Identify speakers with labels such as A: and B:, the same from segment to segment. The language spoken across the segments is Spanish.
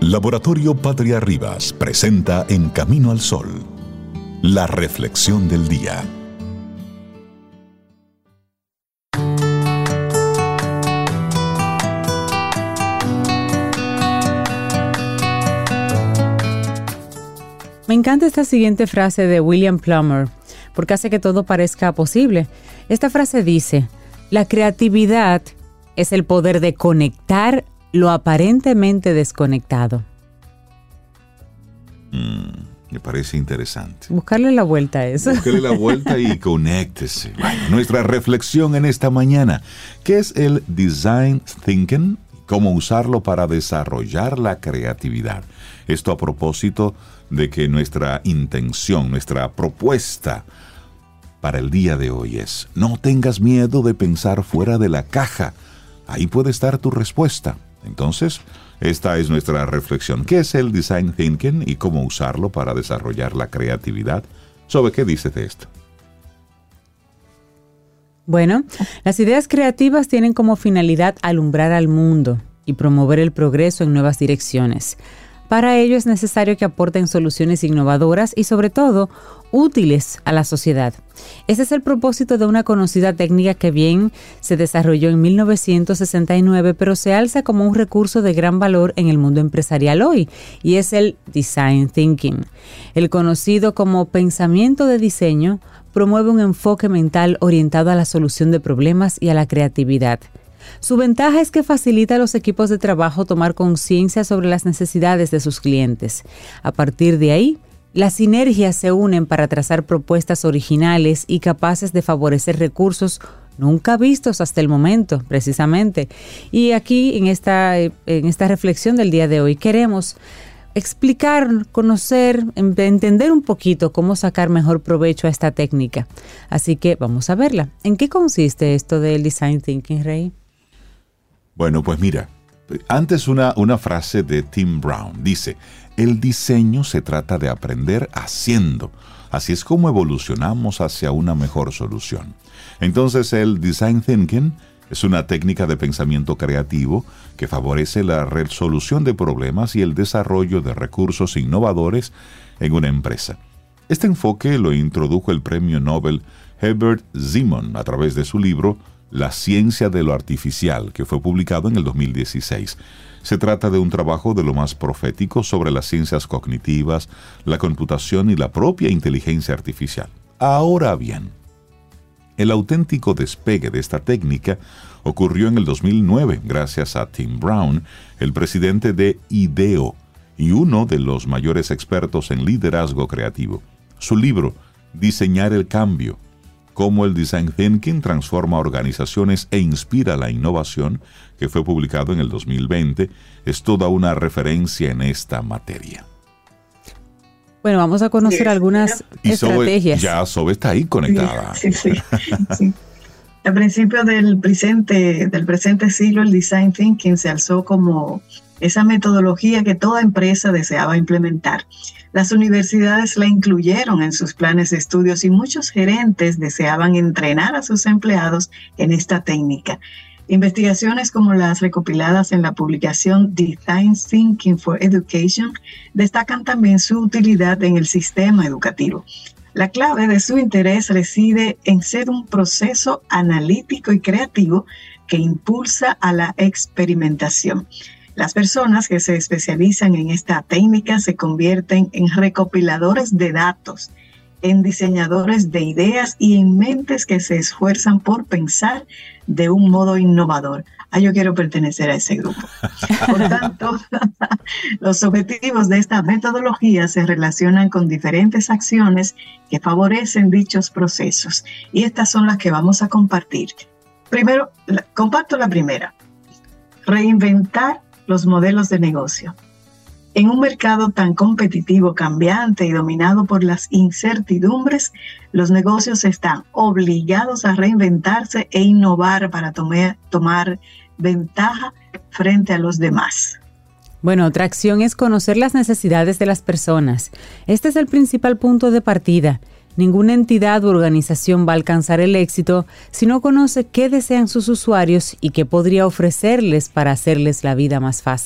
A: Laboratorio Patria Rivas presenta En Camino al Sol, la reflexión del día.
B: Me encanta esta siguiente frase de William Plummer, porque hace que todo parezca posible. Esta frase dice: la creatividad es el poder de conectar lo aparentemente desconectado.
C: Me parece interesante.
B: Buscarle la vuelta a eso.
C: Búsquele la vuelta y conéctese. Bueno, nuestra reflexión en esta mañana. ¿Qué es el Design Thinking? ¿Cómo usarlo para desarrollar la creatividad? Esto a propósito de que nuestra intención, nuestra propuesta para el día de hoy es: no tengas miedo de pensar fuera de la caja. Ahí puede estar tu respuesta. Entonces, esta es nuestra reflexión. ¿Qué es el Design Thinking y cómo usarlo para desarrollar la creatividad? ¿Sobre qué dices de esto?
B: Bueno, las ideas creativas tienen como finalidad alumbrar al mundo y promover el progreso en nuevas direcciones. Para ello es necesario que aporten soluciones innovadoras y, sobre todo, útiles a la sociedad. Ese es el propósito de una conocida técnica que bien se desarrolló en 1969, pero se alza como un recurso de gran valor en el mundo empresarial hoy, y es el Design Thinking. El conocido como pensamiento de diseño promueve un enfoque mental orientado a la solución de problemas y a la creatividad. Su ventaja es que facilita a los equipos de trabajo tomar conciencia sobre las necesidades de sus clientes. A partir de ahí, las sinergias se unen para trazar propuestas originales y capaces de favorecer recursos nunca vistos hasta el momento, precisamente. Y aquí, en esta reflexión del día de hoy, queremos explicar, conocer, entender un poquito cómo sacar mejor provecho a esta técnica. Así que vamos a verla. ¿En qué consiste esto del Design Thinking, Rey?
C: Bueno, pues mira, antes una frase de Tim Brown dice: el diseño se trata de aprender haciendo. Así es como evolucionamos hacia una mejor solución. Entonces, el Design Thinking es una técnica de pensamiento creativo que favorece la resolución de problemas y el desarrollo de recursos innovadores en una empresa. Este enfoque lo introdujo el premio Nobel Herbert Simon a través de su libro La ciencia de lo artificial, que fue publicado en el 2016. Se trata de un trabajo de lo más profético sobre las ciencias cognitivas, la computación y la propia inteligencia artificial. Ahora bien, el auténtico despegue de esta técnica ocurrió en el 2009 gracias a Tim Brown, el presidente de IDEO y uno de los mayores expertos en liderazgo creativo. Su libro, Diseñar el Cambio: cómo el Design Thinking transforma organizaciones e inspira la innovación, que fue publicado en el 2020, es toda una referencia en esta materia.
B: Bueno, vamos a conocer algunas estrategias.
C: Sobe está ahí conectada.
D: Sí. Al principio del presente siglo, el Design Thinking se alzó como esa metodología que toda empresa deseaba implementar. Las universidades la incluyeron en sus planes de estudios y muchos gerentes deseaban entrenar a sus empleados en esta técnica. Investigaciones como las recopiladas en la publicación Design Thinking for Education destacan también su utilidad en el sistema educativo. La clave de su interés reside en ser un proceso analítico y creativo que impulsa a la experimentación. Las personas que se especializan en esta técnica se convierten en recopiladores de datos, en diseñadores de ideas y en mentes que se esfuerzan por pensar de un modo innovador. Yo quiero pertenecer a ese grupo. Por tanto, los objetivos de esta metodología se relacionan con diferentes acciones que favorecen dichos procesos. Y estas son las que vamos a compartir. Primero, comparto la primera. Reinventar los modelos de negocio. En un mercado tan competitivo, cambiante y dominado por las incertidumbres, los negocios están obligados a reinventarse e innovar para tomar ventaja frente a los demás.
B: Bueno, otra acción es conocer las necesidades de las personas. Este es el principal punto de partida. Ninguna entidad u organización va a alcanzar el éxito si no conoce qué desean sus usuarios y qué podría ofrecerles para hacerles la vida más fácil.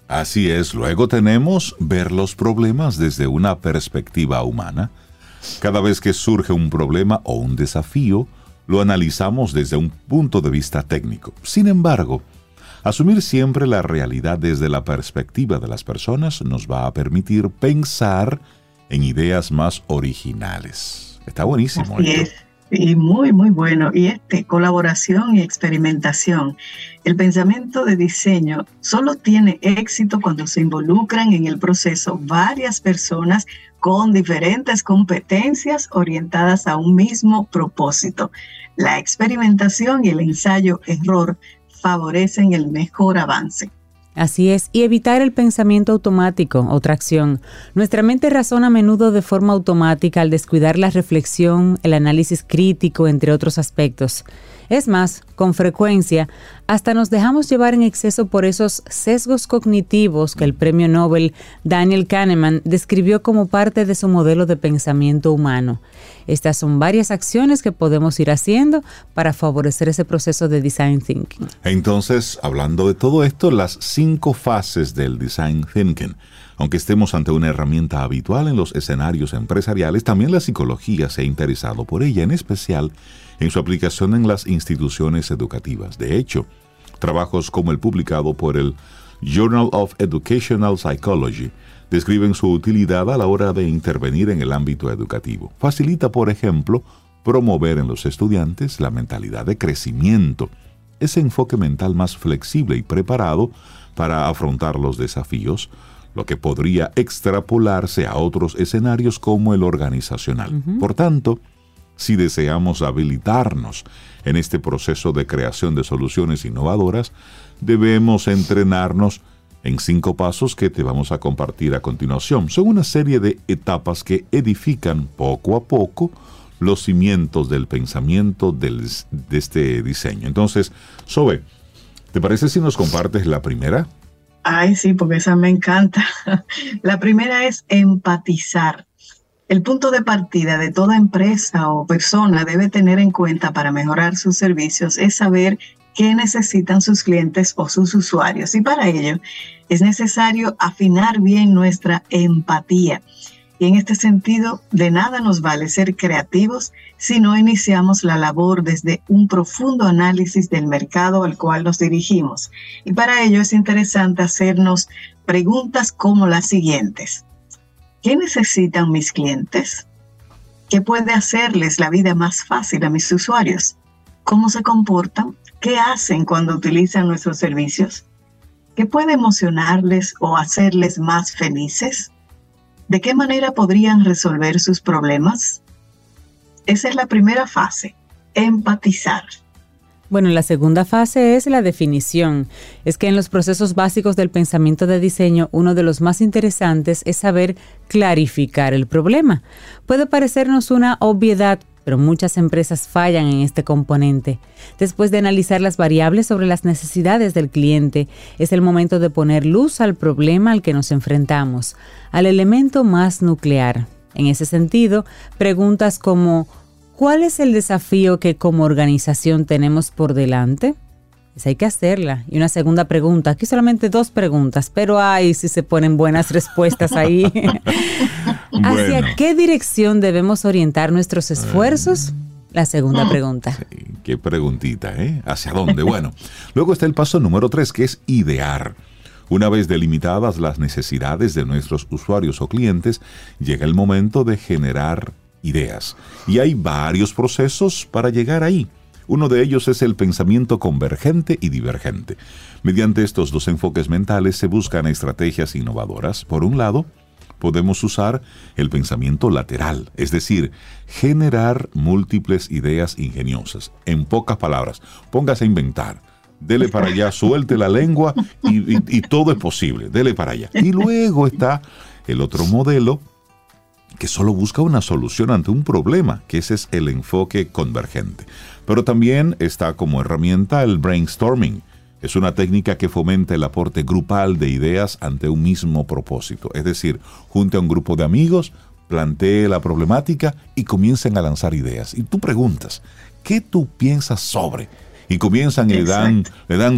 C: Así es, luego tenemos ver los problemas desde una perspectiva humana. Cada vez que surge un problema o un desafío, lo analizamos desde un punto de vista técnico. Sin embargo, asumir siempre la realidad desde la perspectiva de las personas nos va a permitir pensar en ideas más originales. Está buenísimo.
D: Así es. Y muy, muy bueno. Y colaboración y experimentación. El pensamiento de diseño solo tiene éxito cuando se involucran en el proceso varias personas con diferentes competencias orientadas a un mismo propósito. La experimentación y el ensayo-error favorecen el mejor avance.
B: Así es, y evitar el pensamiento automático, otra acción. Nuestra mente razona a menudo de forma automática al descuidar la reflexión, el análisis crítico, entre otros aspectos. Es más, con frecuencia, hasta nos dejamos llevar en exceso por esos sesgos cognitivos que el premio Nobel Daniel Kahneman describió como parte de su modelo de pensamiento humano. Estas son varias acciones que podemos ir haciendo para favorecer ese proceso de design thinking.
C: Entonces, hablando de todo esto, las 5 fases del design thinking. Aunque estemos ante una herramienta habitual en los escenarios empresariales, también la psicología se ha interesado por ella, en especial en su aplicación en las instituciones educativas. De hecho, trabajos como el publicado por el Journal of Educational Psychology describen su utilidad a la hora de intervenir en el ámbito educativo. Facilita, por ejemplo, promover en los estudiantes la mentalidad de crecimiento, ese enfoque mental más flexible y preparado para afrontar los desafíos, lo que podría extrapolarse a otros escenarios como el organizacional. Por tanto, si deseamos habilitarnos en este proceso de creación de soluciones innovadoras, debemos entrenarnos en 5 pasos que te vamos a compartir a continuación. Son una serie de etapas que edifican poco a poco los cimientos del pensamiento de este diseño. Entonces, Sobe, ¿te parece si nos compartes la primera?
D: Ay, sí, porque esa me encanta. La primera es empatizar. El punto de partida de toda empresa o persona debe tener en cuenta para mejorar sus servicios es saber qué necesitan sus clientes o sus usuarios. Y para ello es necesario afinar bien nuestra empatía. Y en este sentido, de nada nos vale ser creativos si no iniciamos la labor desde un profundo análisis del mercado al cual nos dirigimos. Y para ello es interesante hacernos preguntas como las siguientes. ¿Qué necesitan mis clientes? ¿Qué puede hacerles la vida más fácil a mis usuarios? ¿Cómo se comportan? ¿Qué hacen cuando utilizan nuestros servicios? ¿Qué puede emocionarles o hacerles más felices? ¿De qué manera podrían resolver sus problemas? Esa es la primera fase, empatizar.
B: Bueno, la segunda fase es la definición. Es que en los procesos básicos del pensamiento de diseño, uno de los más interesantes es saber clarificar el problema. Puede parecernos una obviedad, pero muchas empresas fallan en este componente. Después de analizar las variables sobre las necesidades del cliente, es el momento de poner luz al problema al que nos enfrentamos, al elemento más nuclear. En ese sentido, preguntas como ¿cuál es el desafío que como organización tenemos por delante? Esa hay que hacerla. Y una segunda pregunta, aquí solamente 2 preguntas, pero ay, si se ponen buenas respuestas ahí. ¿Hacia qué dirección debemos orientar nuestros esfuerzos? La segunda pregunta.
C: Sí, qué preguntita, ¿eh? ¿Hacia dónde? Bueno, luego está el paso número 3, que es idear. Una vez delimitadas las necesidades de nuestros usuarios o clientes, llega el momento de generar ideas. Y hay varios procesos para llegar ahí. Uno de ellos es el pensamiento convergente y divergente. Mediante estos 2 enfoques mentales se buscan estrategias innovadoras. Por un lado, podemos usar el pensamiento lateral, es decir, generar múltiples ideas ingeniosas. En pocas palabras, póngase a inventar. Dele para allá, suelte la lengua y todo es posible. Dele para allá. Y luego está el otro modelo que solo busca una solución ante un problema, que ese es el enfoque convergente. Pero también está como herramienta el brainstorming. Es una técnica que fomenta el aporte grupal de ideas ante un mismo propósito. Es decir, junte a un grupo de amigos, plantee la problemática y comiencen a lanzar ideas. Y tú preguntas, ¿qué tú piensas sobre? Y comienzan y le dan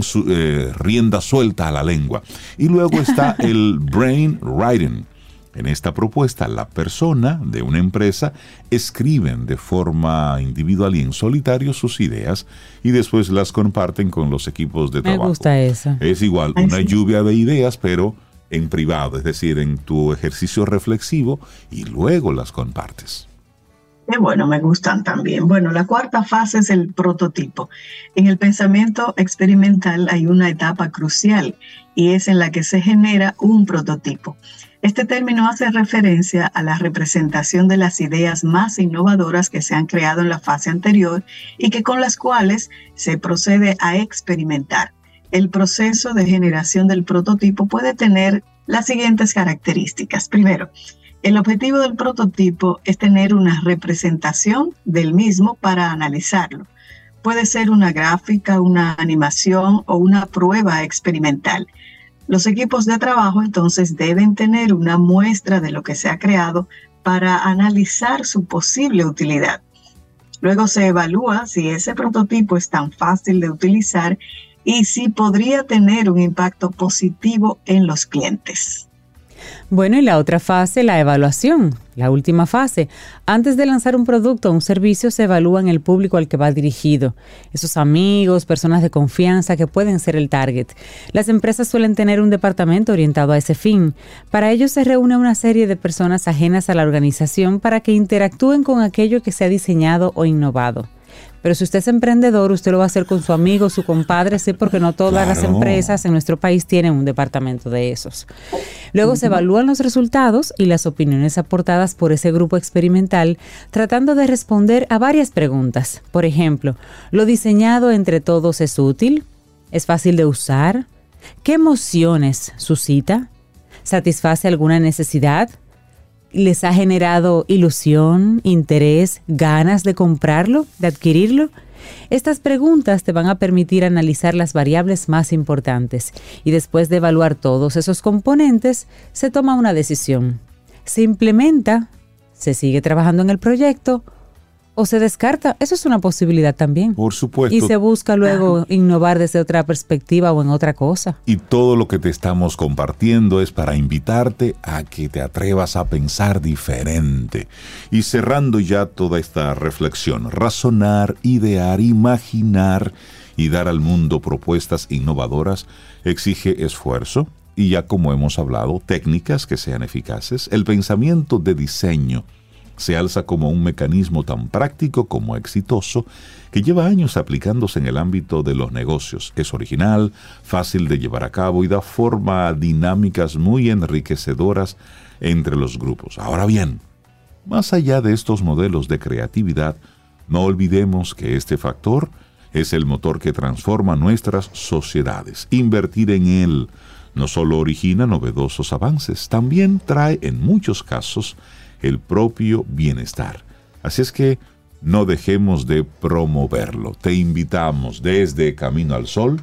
C: rienda suelta a la lengua. Y luego está el brainwriting. En esta propuesta, la persona de una empresa escriben de forma individual y en solitario sus ideas y después las comparten con los equipos de trabajo.
B: Me gusta eso.
C: Es igual, una lluvia de ideas, pero en privado, es decir, en tu ejercicio reflexivo, y luego las compartes.
D: Bueno, me gustan también. Bueno, la cuarta fase es el prototipo. En el pensamiento experimental hay una etapa crucial y es en la que se genera un prototipo. Este término hace referencia a la representación de las ideas más innovadoras que se han creado en la fase anterior y que con las cuales se procede a experimentar. El proceso de generación del prototipo puede tener las siguientes características. Primero, el objetivo del prototipo es tener una representación del mismo para analizarlo. Puede ser una gráfica, una animación o una prueba experimental. Los equipos de trabajo entonces deben tener una muestra de lo que se ha creado para analizar su posible utilidad. Luego se evalúa si ese prototipo es tan fácil de utilizar y si podría tener un impacto positivo en los clientes.
B: Bueno, y la otra fase, la evaluación, la última fase. Antes de lanzar un producto o un servicio, se evalúa en el público al que va dirigido. Esos amigos, personas de confianza que pueden ser el target. Las empresas suelen tener un departamento orientado a ese fin. Para ello se reúne una serie de personas ajenas a la organización para que interactúen con aquello que se ha diseñado o innovado. Pero si usted es emprendedor, usted lo va a hacer con su amigo, su compadre, sí, porque no todas las empresas en nuestro país tienen un departamento de esos. Luego se evalúan los resultados y las opiniones aportadas por ese grupo experimental, tratando de responder a varias preguntas. Por ejemplo, ¿lo diseñado entre todos es útil? ¿Es fácil de usar? ¿Qué emociones suscita? ¿Satisface alguna necesidad? ¿Les ha generado ilusión, interés, ganas de comprarlo, de adquirirlo? Estas preguntas te van a permitir analizar las variables más importantes y después de evaluar todos esos componentes, se toma una decisión. ¿Se implementa? ¿Se sigue trabajando en el proyecto? ¿O se descarta? Eso es una posibilidad también.
C: Por supuesto.
B: Y se busca luego innovar desde otra perspectiva o en otra cosa.
C: Y todo lo que te estamos compartiendo es para invitarte a que te atrevas a pensar diferente. Y cerrando ya toda esta reflexión, razonar, idear, imaginar y dar al mundo propuestas innovadoras exige esfuerzo y, ya como hemos hablado, técnicas que sean eficaces. El pensamiento de diseño se alza como un mecanismo tan práctico como exitoso que lleva años aplicándose en el ámbito de los negocios. Es original, fácil de llevar a cabo y da forma a dinámicas muy enriquecedoras entre los grupos. Ahora bien, más allá de estos modelos de creatividad, no olvidemos que este factor es el motor que transforma nuestras sociedades. Invertir en él no solo origina novedosos avances, también trae en muchos casos el propio bienestar. Así es que no dejemos de promoverlo. Te invitamos desde Camino al Sol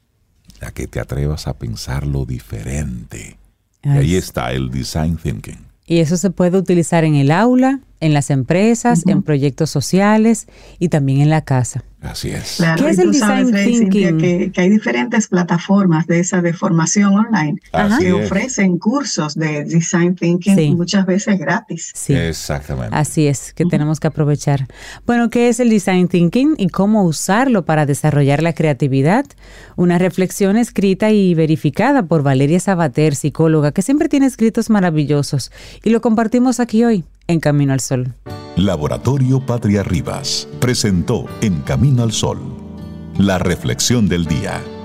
C: a que te atrevas a pensarlo diferente. Y ahí está el Design Thinking.
B: Y eso se puede utilizar en el aula, en las empresas, en proyectos sociales y también en la casa.
C: Así es.
D: Claro, ¿qué es el Design Thinking? Que hay diferentes plataformas de formación online que ofrecen cursos de Design Thinking muchas veces gratis.
B: Sí.
C: Exactamente.
B: Así es, que tenemos que aprovechar. Bueno, ¿qué es el Design Thinking y cómo usarlo para desarrollar la creatividad? Una reflexión escrita y verificada por Valeria Sabater, psicóloga, que siempre tiene escritos maravillosos, y lo compartimos aquí hoy en Camino al Sol.
A: Laboratorio Patria Rivas presentó En Camino al Sol, la reflexión del día.